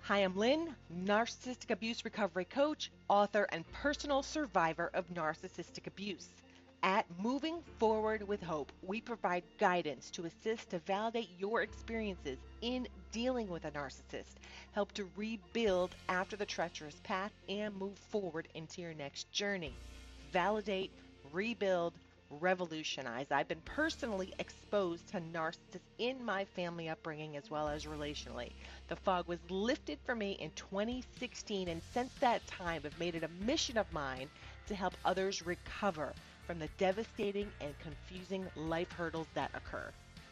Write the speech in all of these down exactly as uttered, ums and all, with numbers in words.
Hi, I'm Lynn, narcissistic abuse recovery coach, author, and personal survivor of narcissistic abuse. At Moving Forward with Hope, we provide guidance to assist to validate your experiences in dealing with a narcissist, help to rebuild after the treacherous path, and move forward into your next journey. Validate, rebuild, revolutionize. I've been personally exposed to narcissists in my family upbringing as well as relationally. The fog was lifted for me in twenty sixteen, and since that time I've made it a mission of mine to help others recover from the devastating and confusing life hurdles that occur.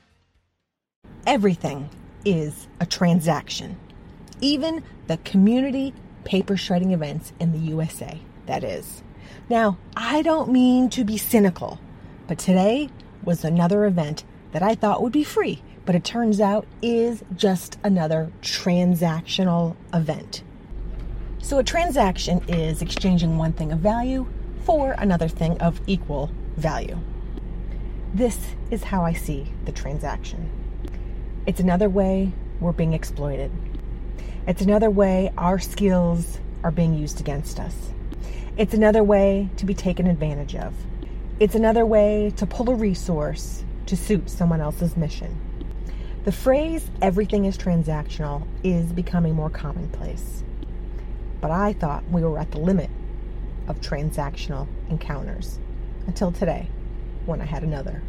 Everything is a transaction. Even the community paper shredding events in the U S A, that is. Now, I don't mean to be cynical, but today was another event that I thought would be free, but it turns out is just another transactional event. So a transaction is exchanging one thing of value for another thing of equal value. This is how I see the transaction. It's another way we're being exploited. It's another way our skills are being used against us. It's another way to be taken advantage of. It's another way to pull a resource to suit someone else's mission. The phrase, everything is transactional, is becoming more commonplace. But I thought we were at the limit of transactional encounters until today, when I had another.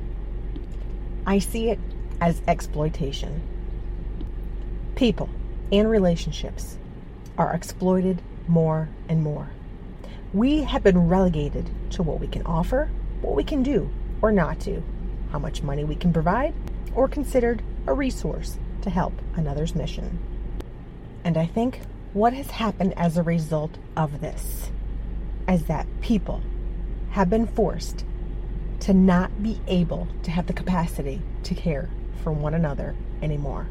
I see it as exploitation. People and relationships are exploited more and more. We have been relegated to what we can offer, what we can do or not do, how much money we can provide, or considered a resource to help another's mission. And I think what has happened as a result of this is that people have been forced to not be able to have the capacity to care for one another anymore.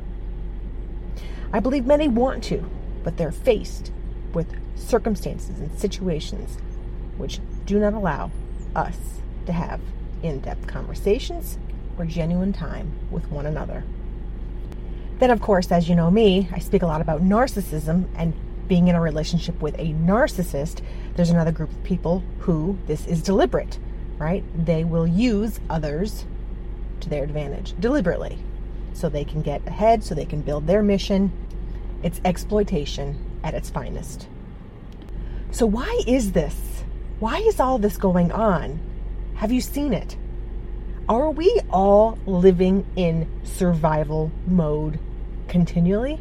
I believe many want to, but they're faced with circumstances and situations which do not allow us to have in-depth conversations or genuine time with one another. Then, of course, as you know me, I speak a lot about narcissism and being in a relationship with a narcissist. There's another group of people who this is deliberate, right? They will use others to their advantage deliberately so they can get ahead, so they can build their mission. It's exploitation at its finest. So why is this? Why is all this going on? Have you seen it? Are we all living in survival mode continually?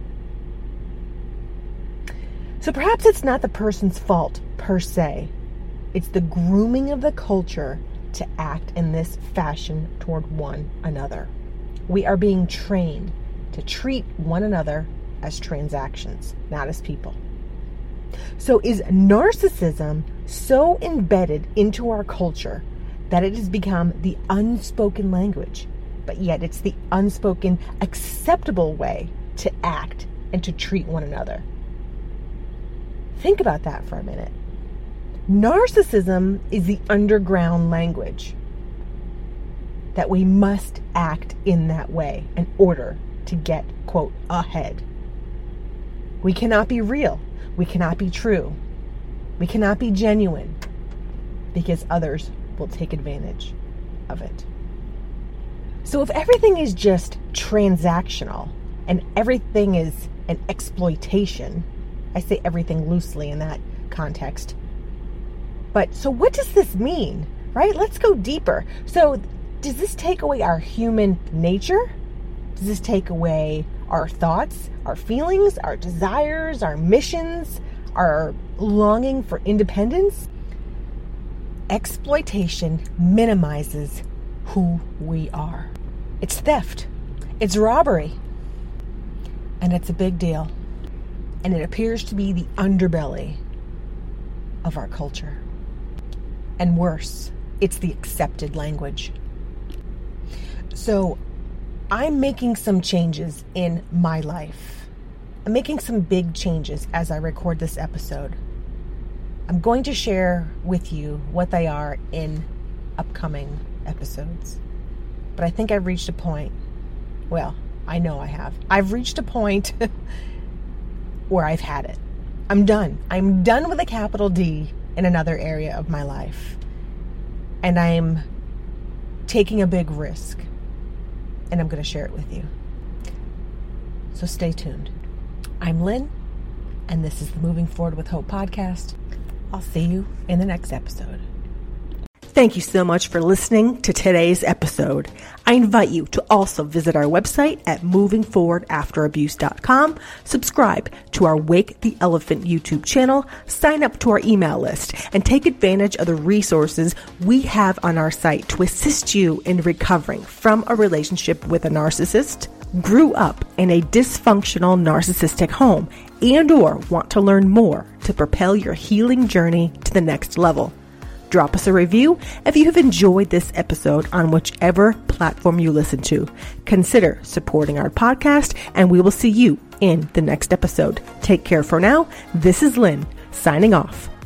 So perhaps it's not the person's fault per se. It's the grooming of the culture to act in this fashion toward one another. We are being trained to treat one another as transactions, not as people. So is narcissism so embedded into our culture that it has become the unspoken language, but yet it's the unspoken acceptable way to act and to treat one another? Think about that for a minute. Narcissism is the underground language that we must act in that way in order to get, quote, ahead. We cannot be real. We cannot be true. We cannot be genuine because others will take advantage of it. So if everything is just transactional and everything is an exploitation, I say everything loosely in that context. But so what does this mean, right? Let's go deeper. So does this take away our human nature? Does this take away our thoughts, our feelings, our desires, our missions, our longing for independence? Exploitation minimizes who we are. It's theft. It's robbery. And it's a big deal. And it appears to be the underbelly of our culture. And worse, it's the accepted language. So I'm making some changes in my life. I'm making some big changes as I record this episode. I'm going to share with you what they are in upcoming episodes. But I think I've reached a point, well, I know I have. I've reached a point where I've had it. I'm done. I'm done with a capital D in another area of my life. And I'm taking a big risk. And I'm going to share it with you. So stay tuned. I'm Lynn, and this is the Moving Forward with Hope podcast. I'll see you in the next episode. Thank you so much for listening to today's episode. I invite you to also visit our website at moving forward after abuse dot com, subscribe to our Wake the Elephant YouTube channel, sign up to our email list, and take advantage of the resources we have on our site to assist you in recovering from a relationship with a narcissist, grew up in a dysfunctional narcissistic home, and or want to learn more to propel your healing journey to the next level. Drop us a review if you have enjoyed this episode on whichever platform you listen to. Consider supporting our podcast, and we will see you in the next episode. Take care for now. This is Lynn, signing off.